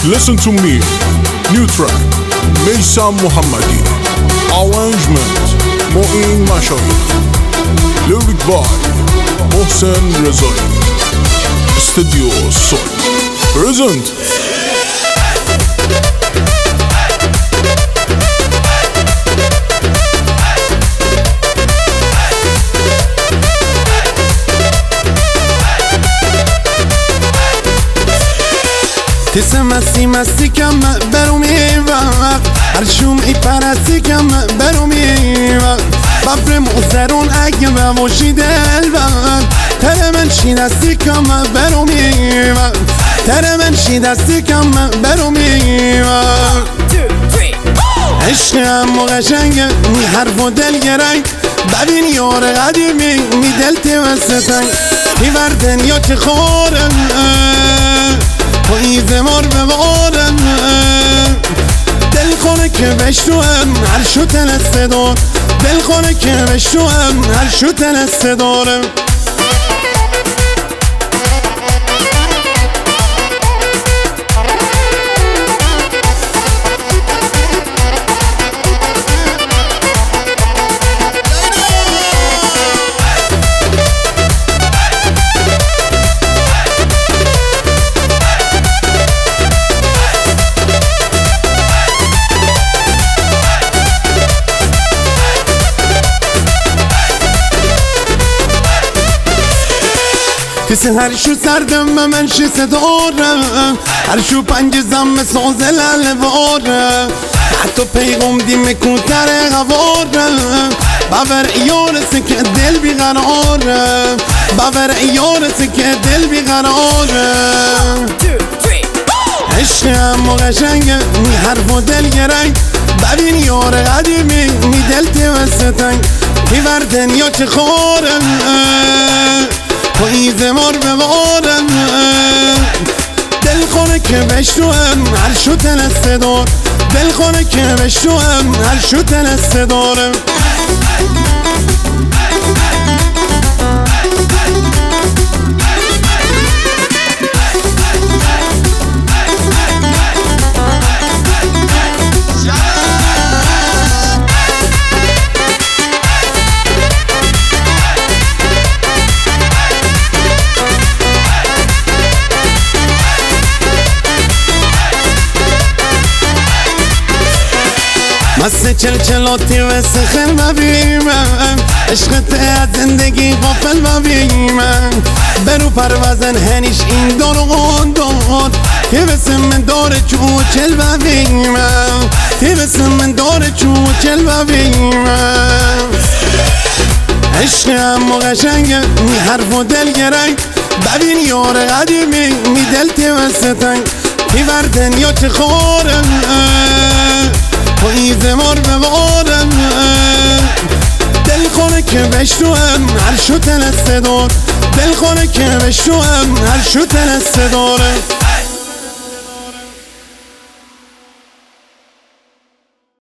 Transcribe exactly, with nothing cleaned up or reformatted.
Listen to me. New track میثم محمدی. Arrangement معین مشایی. Lyric by محسن رضایی. Studio Soul Present. تسه مستی مستی کم برو میوق هرشوم ای پرستی کم برو میوق ببر مغزرون اگه بموشی دل وق تره من شیدستی کم برو میوق تره من شیدستی کم برو میوق عشقم و قشنگه می حرف و دل گرنگ ببین یار قدیمی می دل توستنگ تی وردن یا چه خورم پاییز مار ببارم دل خونه که بشتوهم هر شو تلسته دار دل خونه که بشتوهم هر شو تلسته دارم کسی هر شو سردم من شی ستارم هر شو پنجزم مثل زلال وارم حتی پیغم دی مکوتر غوارم باور ایارسی که دل بیقرارم باور ایارسی که دل بیقرارم عشقم و قشنگه می حرف و دل گرنگ ببین یار قدیمی می دل توستنگ تی وردن یا چه خورم پاییز مار ببارم دل خونه که بشتوهم هر شو تلسته دار دل خونه که بشتوهم هر شو تلسته دارم مست چلچلاتی و سخر ببیمم عشقت از زندگی غافل ببیمم برو پروازن هنیش این دار و غندار که بسم من داره چوچل ببیمم که بسم من داره چوچل ببیمم عشقم و قشنگه می حرف و دل گرنگ ببین یار قدیمی می دل توستنگ تی وردن یا چه خورم پاییز مار ببارم دل خونه که بشتوهم هر شو تلسته دار دل خونه که بشتوهم هر شو تلسته دارم